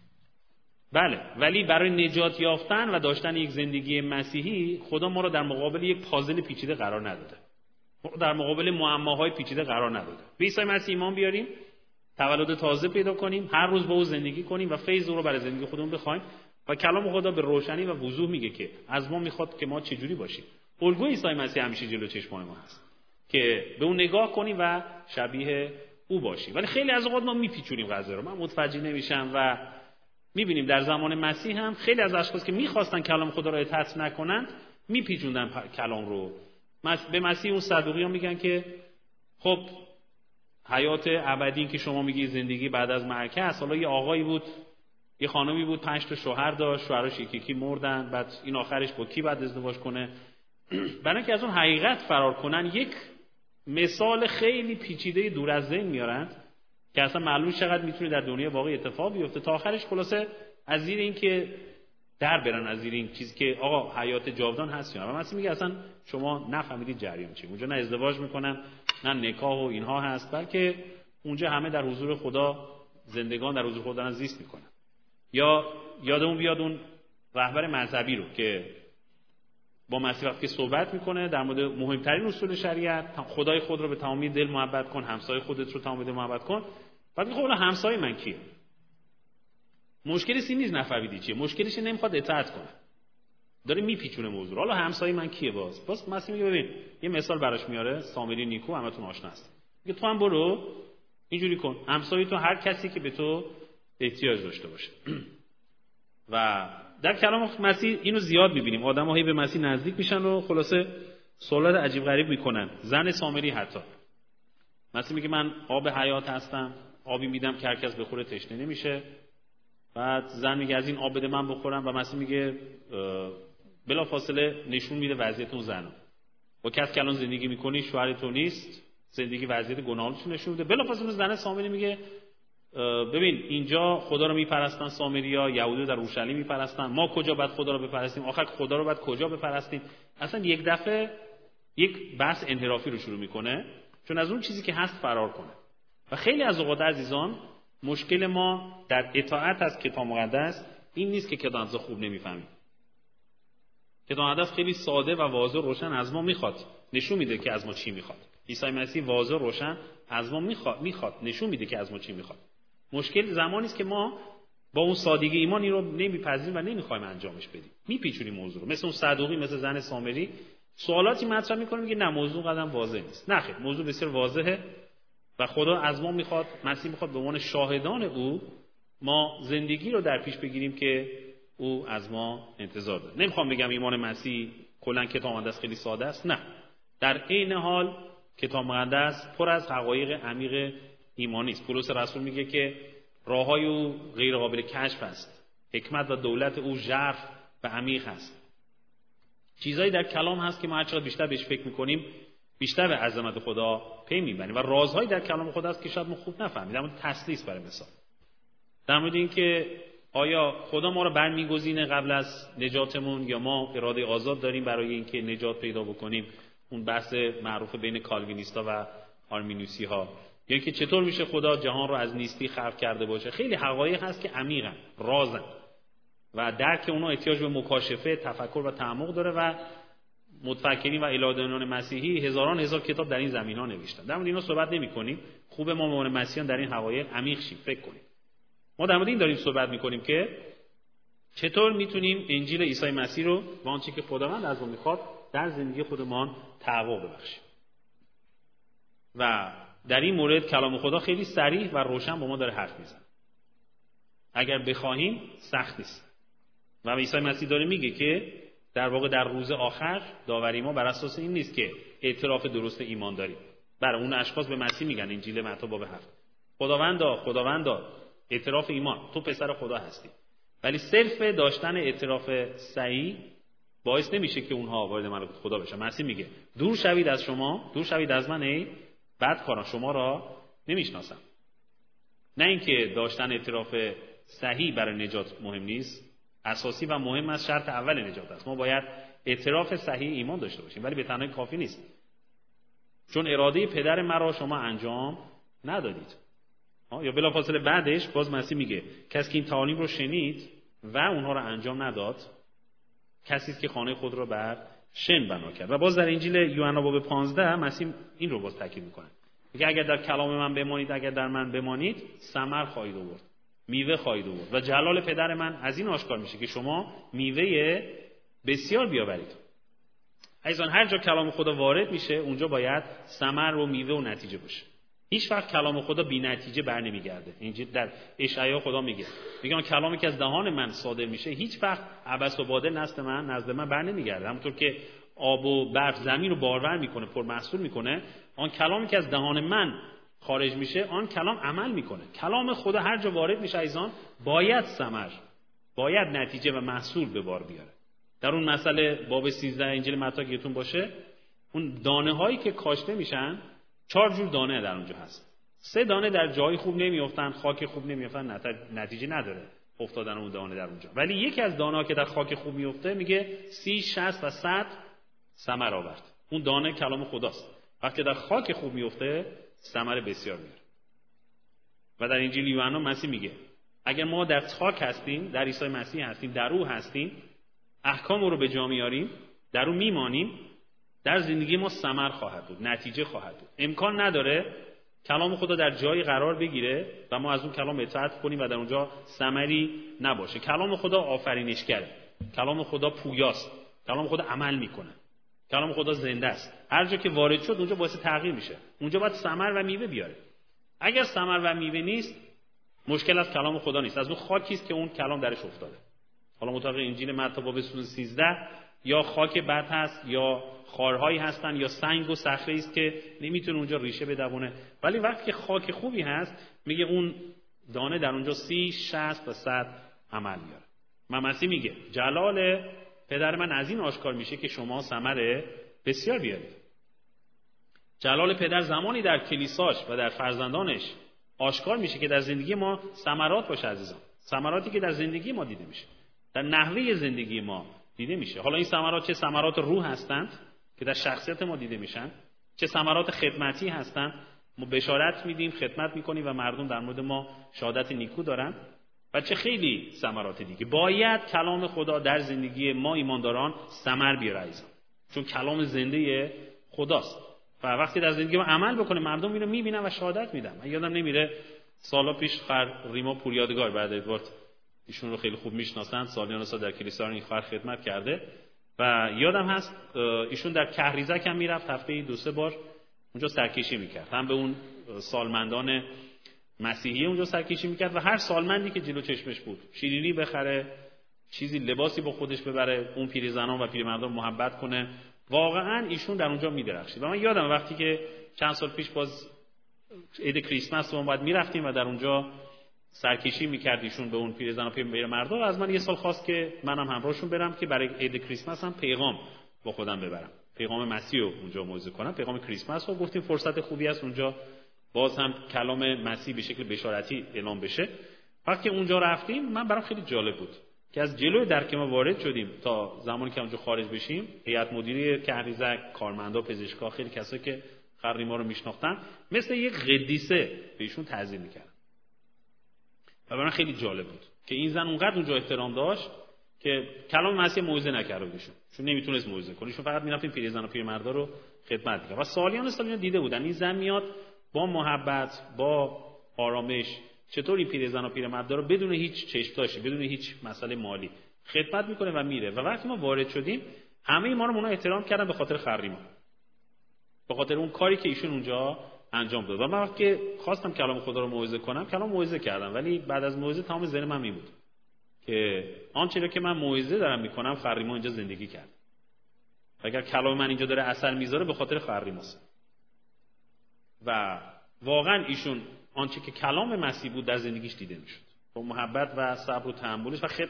بله، ولی برای نجات یافتن و داشتن یک زندگی مسیحی خدا ما رو در مقابل یک پازل پیچیده قرار نداده. در مقابل معماهای پیچیده قرار نداده. به عیسی مسیح ایمان بیاریم، تولد تازه پیدا کنیم، هر روز با او زندگی کنیم و فیض او رو برای زندگی خودمون بخوایم و کلام خدا به روشنی و وضوح میگه که از ما میخواد که ما چجوری باشیم. الگوی عیسی مسیح همیشه جلو چشمای ما هست که به اون نگاه کنیم و شبیه او باشیم. ولی خیلی از اوقات ما میپیچونیم قضیه رو، من متوجه نمیشم و میبینیم در زمان مسیح هم خیلی از اشخاص که میخواستن کلام خدا رو اطاعت نکنن میپیچوندن کلام رو. به مسیح اون صدوقیان میگن که خب حیات ابدی که شما میگی زندگی بعد از مرگ است. حالا یه آقایی بود، یه خانمی بود، 5 تا شوهر داشت، شوهرش یکی مردن، بعد این آخرش با کی بعد ازدواج کنه؟ برای اینکه از اون حقیقت فرار کنن یک مثال خیلی پیچیده دور از ذهن میارن که اصلا معلوم چقدر میتونه در دنیا واقعی اتفاق بیفته تا آخرش خلاصه از زیر این که در برن، از زیر این چیزی که آقا حیات جاودان هست یا نه. و مثلا میگه اصلا شما نفهمیدید جریان چیه. اونجا نه ازدواج میکنن، نه نکاح و اینها هست، بلکه اونجا همه در حضور خدا، زندگان در حضور خدا زیست میکنن. یا یادمون بیاد اون رهبر مذهبی رو که با مسیح وقتی صحبت میکنه در مورد مهمترین اصول شریعت، خدای خود رو به تمامی دل محبت کن، همسایه خودت رو تمامی دل محبت کن. بعد میگه خب همسایه من کیه؟ مشکلش این نیست نفهمیدی چیه، مشکلش اینه نمیخواد اطاعت کنه، داره میپیچونه موضوع. حالا همسایه من کیه؟ باز مسیح میگه ببین، یه مثال براش میاره، سامری نیکو، همتون آشنا است. میگه تو هم برو اینجوری کن، همسایه تو هر کسی که به تو احتیاج داشته باشه. و در کلام مسیح اینو زیاد می‌بینیم، آدم‌ها هی به مسیح نزدیک میشن و خلاصه سوالات عجیب غریب میکنن. زن سامری حتی مسیح میگه من آب حیات هستم، آبی میدم که هر کس بخوره تشنه نمیشه. بعد زن میگه از این آب بده من بخورم و مسیح میگه بلافاصله نشون میده وضعیت اون زنو. با کسی که الان زندگی میکنی شوهر تو نیست، زندگی وضعیت گناهانشون نشون میده. بلافاصله زن سامری میگه ببین اینجا خدا رو میپرستن سامریا، یهودی در اورشلیم میپرستن، ما کجا باید خدا رو بپرستیم؟ آخر خدا رو باید کجا بپرستیم؟ اصلا یک دفعه یک بحث انحرافی رو شروع میکنه چون از اون چیزی که هست فرار کنه. و خیلی از اوقات عزیزان مشکل ما در اطاعت از کتاب مقدس این نیست که کتاب مقدس خوب نمیفهمیم. کتاب مقدس خیلی ساده و واضح روشن از ما میخواد، نشون میده که از ما چی میخواد. عیسی مسیح واضح روشن از ما میخواد نشون میده که از ما چی میخواد. مشکل زمانی است که ما با اون سادگی ایمانی رو نمیپذیریم و نمیخوایم انجامش بدیم، میپیچونیم موضوع رو. مثل اون صدوقی، مثل زن سامری سوالاتی مطرح میکنه، میگه نه موضوع قدم واضح نیست. نه خیر، موضوع بسیار واضحه و خدا از ما میخواد، مسیح میخواد به عنوان شاهدان او ما زندگی رو در پیش بگیریم که او از ما انتظار داره. نمیخوام بگم ایمان مسیح کلا کتاب مقدس خیلی ساده است، نه، در عین حال کتاب مقدس پر از حقایق عمیق ایمانی است. پولس رسول میگه که راههای او غیر قابل کشف است، حکمت و دولت او ژرف و عمیق است. چیزایی در کلام هست که ما هر چقدر بیشتر بهش فکر میکنیم بیشتر به عظمت خدا پی میبریم و رازهایی در کلام خدا هست که شاید ما خوب نفهمیم. در مورد تسلیس برای مثال، در مورد این که آیا خدا ما رو برمیگزینه قبل از نجاتمون یا ما اراده آزاد داریم برای اینکه نجات پیدا بکنیم، اون بحث معروف بین کالوینیستا و آرمینیوسی ها، یا اینکه چطور میشه خدا جهان رو از نیستی خلق کرده باشه. خیلی حقایق هست که عمیقن، رازن و درک اونها احتیاج به مکاشفه، تفکر و تعمق داره و متفکرین و اله‌دانان مسیحی هزاران هزار کتاب در این زمینه‌ها نوشتن. در مورد اینا صحبت نمی‌کنیم. خوبه ما به عنوان مسیحیان در این حقایق عمیق شیم، فکر کنیم. ما در مورد این داریم صحبت می‌کنیم که چطور میتونیم انجیل عیسی مسیح رو با آنچه که خداوند از ما می‌خواد در زندگی خودمان تحقق ببخشیم. و در این مورد کلام خدا خیلی صریح و روشن با ما داره حرف میزنه. اگر بخواهیم سخت نیست. و عیسی مسیح داره میگه که در واقع در روز آخر داوری ما بر اساس این نیست که اعتراف درست ایمان داریم. برای اون اشخاص به مسیح میگن انجیل متی باب 7 خداوندا اعتراف ایمان، تو پسر خدا هستی. ولی صرف داشتن اعتراف صحیح باعث نمیشه که اونها وارد ملکوت خدا بشن. مسیح میگه دور شوید از شما، دور شوید از من ای بدکاران، شما را نمیشناسم. نه اینکه داشتن اعتراف صحیح برای نجات مهم نیست، اساسی و مهم است، شرط اول نجات است. ما باید اعتراف صحیح ایمان داشته باشیم، ولی به تنهایی کافی نیست. چون اراده پدر مرا شما انجام ندادید. یا بلافاصله بعدش باز مسیح میگه کسی که این تعالیم رو شنید و اونها رو انجام نداد، کسی است که خانه خود رو بر شن بنا کرد. و باز در انجیل یوحنا باب 15 مسیح این رو باز تاکید میکنه، میگه اگر در کلام من بمانید، اگر در من بمانید، ثمر خواهید آورد، میوه خواهید آورد و جلال پدر من از این آشکار میشه که شما میوه بسیار بیاورید. عزیزان، هر جا کلام خدا وارد میشه اونجا باید ثمر و میوه و نتیجه باشه. هیچ وقت کلام خدا بی نتیجه بر نمیگرده. اینجا در اشعیا خدا میگه کلامی که از دهان من صادر میشه هیچ وقت عبث و باطل نزد من بر نمیگرده. همونطور که آب و برف زمین رو بارور میکنه، پر محصول میکنه، آن کلامی که از دهان من خارج میشه آن کلام عمل میکنه. کلام خدا هر جا وارد میشه عزیزان باید ثمر، باید نتیجه و محصول به بار بیاره. در اون مسئله باب 13 انجیل متی که یادتون باشه، اون دانه هایی که کاشته میشن 4 جور دانه در اونجا هست. 3 دانه در جای خوب نمیافتن، خاک خوب نمیافتن، نتیجه نداره افتادن اون دانه در اونجا. ولی یکی از دانه‌ها که در خاک خوب میفته میگه 30 60 و 100 ثمر آورد. اون دانه کلام خداست. وقتی در خاک خوب میفته ثمر بسیار میاره. و در انجیل یوحنا مسیح میگه اگر ما در خاک هستیم، در عیسی مسیح هستیم، در او هستیم، احکام او رو به جا میاریم، در او میمانیم، در زندگی ما ثمر خواهد بود، نتیجه خواهد بود. امکان نداره کلام خدا در جایی قرار بگیره و ما از اون کلام اطاعت کنیم و در اونجا ثمری نباشه. کلام خدا آفرینشگره، کلام خدا پویاست، کلام خدا عمل میکنه، کلام خدا زنده است. هر جا که وارد شد اونجا باعث تغییر میشه. اونجا باید ثمر و میوه بیاره. اگر ثمر و میوه نیست، مشکل از کلام خدا نیست، از اون خاکی است که اون کلام درش افتاده. حالا مطابق انجیل متی باب 13 یا خاک بد هست یا خارهایی هستن یا سنگ و صخره است که نمیتونه اونجا ریشه بدونه. ولی وقتی که خاک خوبی هست میگه اون دانه در اونجا 30 60 و 100 عمل میاره. مسیح میگه جلال پدر من از این آشکار میشه که شما ثمر بسیار بیارید. جلال پدر زمانی در کلیساش و در فرزندانش آشکار میشه که در زندگی ما ثمرات باشه عزیزان. ثمراتی که در زندگی ما دیده میشه، در نحوه زندگی ما دیده میشه. حالا این ثمرات چه ثمرات روح هستند که در شخصیت ما دیده میشن، چه ثمرات خدمتی هستند، ما بشارت میدیم، خدمت میکنیم و مردم در مورد ما شهادت نیکو دارن، و چه خیلی ثمرات دیگه. باید کلام خدا در زندگی ما ایمانداران ثمر بیاره عزیزان، چون کلام زنده خداست. و وقتی در زندگی ما عمل بکنه مردم اینو میبینن و شهادت میدن. من یادم نمیره سالا پیش ریما پوریادگار بعد ادوارد ایشون رو خیلی خوب میشناسن، سالیان سال در کلیسا این خواهر خدمت کرده و یادم هست ایشون در کهریزک هم میرفت، هفته‌ای 2-3 بار اونجا سرکشی میکرد، هم به اون سالمندان مسیحی اونجا سرکشی میکرد و هر سالمندی که جلو چشمش بود شیرینی بخره، چیزی لباسی با خودش ببره، اون پیرزنان و پیرمردان محبت کنه. واقعا ایشون در اونجا میدرخشید. و من یادم وقتی که چند سال پیش باز عید کریسمس ما بعد میرفتیم و در اونجا سرکشی میکرد ایشون به اون پیرزن و پیرمردا و از من یه سال خواست که منم همراهشون برم که برای عید کریسمس هم پیغام با خودم ببرم، پیغام مسیح رو اونجا موعظه کنم، پیغام کریسمس رو. گفتیم فرصت خوبی است اونجا باز هم کلام مسیح به شکل بشارتی اعلام بشه. وقتی اونجا رفتیم من برام خیلی جالب بود که از جلوی در که ما وارد شدیم تا زمانی که اونجا خارج بشیم، هیئت مدیره کهریزک، کارمندا، پزشکا، خیلی کسایی که قرار ما رو میشناختن مثل یک قدیسه بهشون تعظیم میکردن. و برام خیلی جالب بود که این زن اونقدر اونجا احترام داشت که کلام مسیح موعظه نکرد بهشون، چون نمیتونست موعظه کنه، چون فقط میرفتیم پیرزن و پیرمردا رو خدمت میکرد. و سالیان دیده بودن این زن میاد با محبت، با آرامش، چطور این پیرزن و پیرمردا رو بدون هیچ چشم‌داشتی، بدون هیچ مسئله مالی خدمت میکنه و میره. و وقتی ما وارد شدیم همه ما رو اونا احترام کردن به خاطر خریما، به خاطر اون کاری که ایشون اونجا انجام داد. و من وقتی خواستم کلام خدا رو موعظه کنم، کلام موعظه کردم، ولی بعد از موعظه تمام ذهن من این بود که آنچه را که من موعظه دارم میکنم خریما اینجا زندگی کرد. اگر کلام من اینجا داره اثر میذاره به خاطر خریماست. و واقعا ایشون آنچه که کلام مسیح بود در زندگیش دیده میشد، با محبت و صبر و تحملش و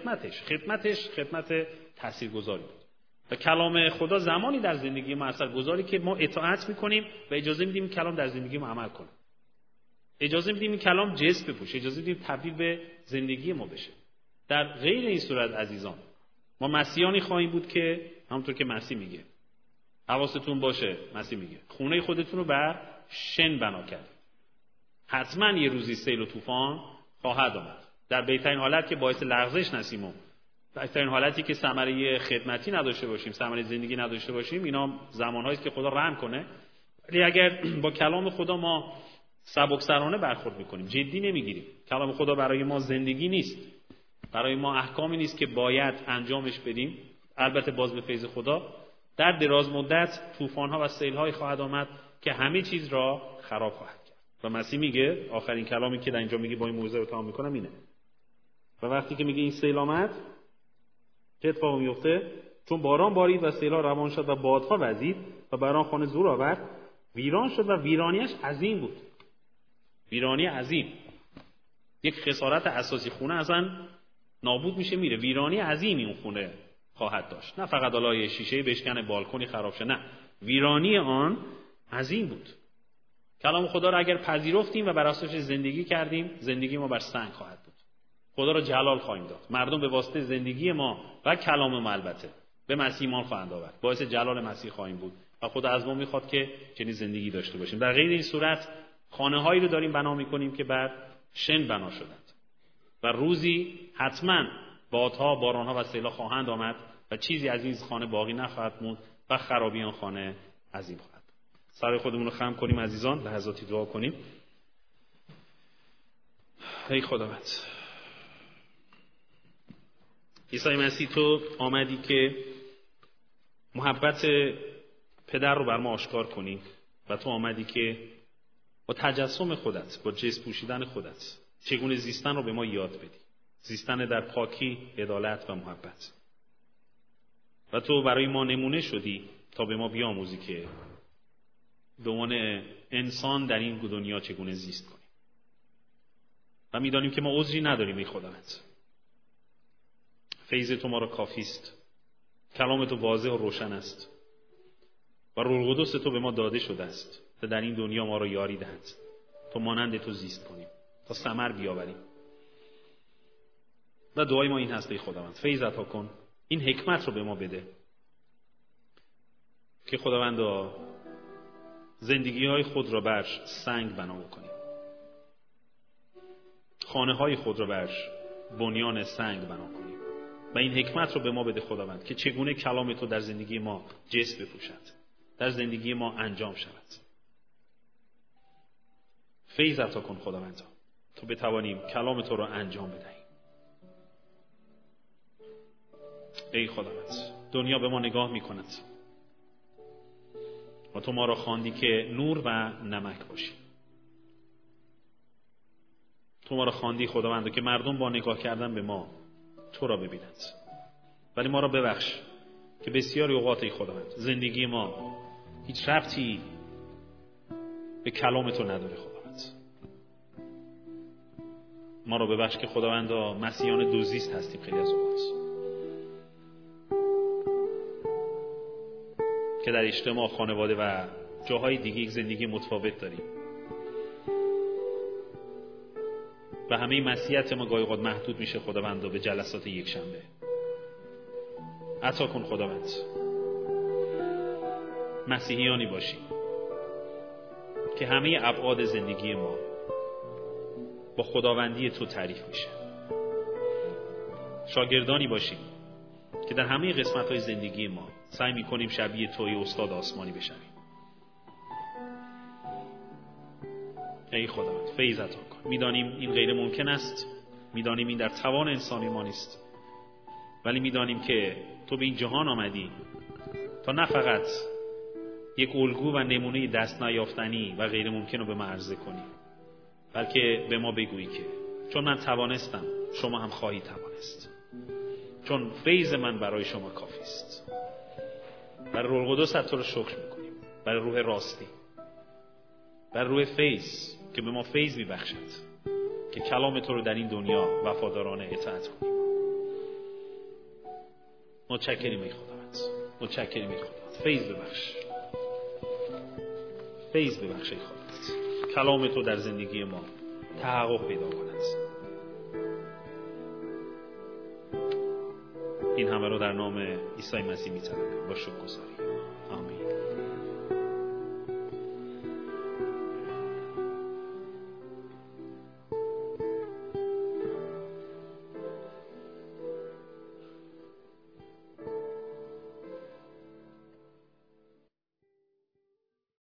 خدمت تاثیرگذاری بود. و کلام خدا زمانی در زندگی ما اثرگذاری که ما اطاعت میکنیم و اجازه میدیم این کلام در زندگی ما عمل کنه، اجازه میدیم این کلام جسم بپوشه، اجازه میدیم تبدیل به زندگی ما بشه. در غیر این صورت عزیزان ما مسیحیانی خواهیم بود که همونطور که مسیح میگه، حواستون باشه، مسیح میگه خونه خودتون رو بر شن بنا کرد، حتما یه روزی سیل و طوفان خواهد آمد. در بهترین حالت که باعث لغزش نشیم و بهترین حالتی که ثمره خدمتی نداشته باشیم، ثمره زندگی نداشته باشیم، اینا زمانهایی است که خدا رحم کنه. ولی اگر با کلام خدا ما سبکسرانه برخورد میکنیم، جدی نمیگیریم، کلام خدا برای ما زندگی نیست، برای ما احکامی نیست که باید انجامش بدیم، البته باز به فیض خدا در دراز مدت طوفان‌ها و سیل‌های خواهد آمد که همه چیز را خراب خواهد کرد. و مسیح میگه، آخرین کلامی که در اینجا میگه با این موعظه رو تمام میکنم اینه. و وقتی که میگه این سیل آمد چه اتفاقی میفته؟ چون باران بارید و سیل‌ها روان شد و بادها وزید و بر آن خانه زور آورد، ویران شد و ویرانیش عظیم بود. ویرانی عظیم، یک خسارت اساسی، خونه اصلا نابود میشه میره. ویرانی عظیمی اون خونه خواهد داشت، نه فقط الای شیشه بشکنه، بالکنی خراب شه، نه، ویرانی آن عظیم بود. کلام خدا را اگر پذیرفتیم و بر اساسش زندگی کردیم، زندگی ما بر سنگ خواهد بود. خدا را جلال خواهیم داد. مردم به واسطه زندگی ما و کلام ما البته به مسیح ایمان خواهند آورد، باعث جلال مسیح خواهیم بود و خدا از ما میخواد که چنین زندگی داشته باشیم. در غیر این صورت خانه‌هایی رو داریم بنا می‌کنیم که بر شن بنا شدند و روزی حتما بادها، بارانها و سیل‌ها خواهند آمد و چیزی از این خانه باقی نخواهد موند و خرابی آن خانه عظیم خواهد. سر خودمون رو خم کنیم عزیزان، لحظاتی دعا کنیم. ای خداوند، عیسی مسیح تو آمدی که محبت پدر رو بر ما آشکار کنی و تو آمدی که با تجسم خودت، با جسم پوشیدن خودت چگونه زیستن رو به ما یاد بدی، زیستن در پاکی، عدالت و محبت. و تو برای ما نمونه شدی تا به ما بیاموزی که به عنوان انسان در این دنیا چگونه زیست کنیم. و می‌دانیم که ما عذری نداریم ای خداوند. فیض تو ما را کافی است. کلام تو واضح و روشن است. و روح القدس تو به ما داده شده است تا در این دنیا ما را یاری دهد تا مانند تو زیست کنیم، تا ثمر بیاوریم. و دعای ما این هست ای خداوند، فیض عطا کن، این حکمت رو به ما بده که خداوند زندگی‌های خود را بر سنگ بنا بکنیم، خانه‌های خود را بر بنیان سنگ بنا کنیم. و این حکمت رو به ما بده خداوند که چگونه کلام تو در زندگی ما جسم بپوشد در زندگی ما انجام شود. فیض عطا کن خداوند تو بتوانیم کلام تو را انجام بدهیم. ای خداوند، دنیا به ما نگاه می‌کند و تو ما را خواندی که نور و نمک باشیم. تو ما را خواندی خداوند که مردم با نگاه کردن به ما تو را ببینند. ولی ما را ببخش که بسیاری اوقات ای خداوند زندگی ما هیچ ربطی به کلام تو نداره خداوند. ما را ببخش که خداوند مسیحیان دوزیست هستیم خیلی از اوقات، که در اجتماع، خانواده و جاهای دیگه یک زندگی متفاوت داریم و همه مسیحیت ما گاهی اوقات محدود میشه خداوند به جلسات یک شنبه. عطا کن خداوند مسیحیانی باشیم که همه ابعاد زندگی ما با خداوندی تو تعریف میشه. شاگردانی باشیم که در همه قسمت‌های زندگی ما سعی می‌کنیم شبیه توی استاد آسمانی بشویم. ای خداوند فیض عطا کن. می‌دانیم این غیر ممکن است، می‌دانیم این در توان انسانی ما نیست، ولی می‌دانیم که تو به این جهان آمدی تا نه فقط یک الگو و نمونه دست نیافتنی و غیر ممکن رو به ما عرضه کنی، بلکه به ما بگویی که چون من توانستم شما هم خواهی توانست، چون فیض من برای شما کافی است. برای روح القدس تو رو شکر میکنیم، برای روح راستی، برای روح فیض که به ما فیض میبخشد که کلام تو رو در این دنیا وفادارانه اطاعت کنیم. متشکریم ای خداوند، متشکریم ای خداوند. فیض ببخش، فیض ببخش ای خداوند. کلام تو در زندگی ما تحقق پیدا کند. این همه رو در نام عیسی مسیح می‌طلبیم با شکرگزاری.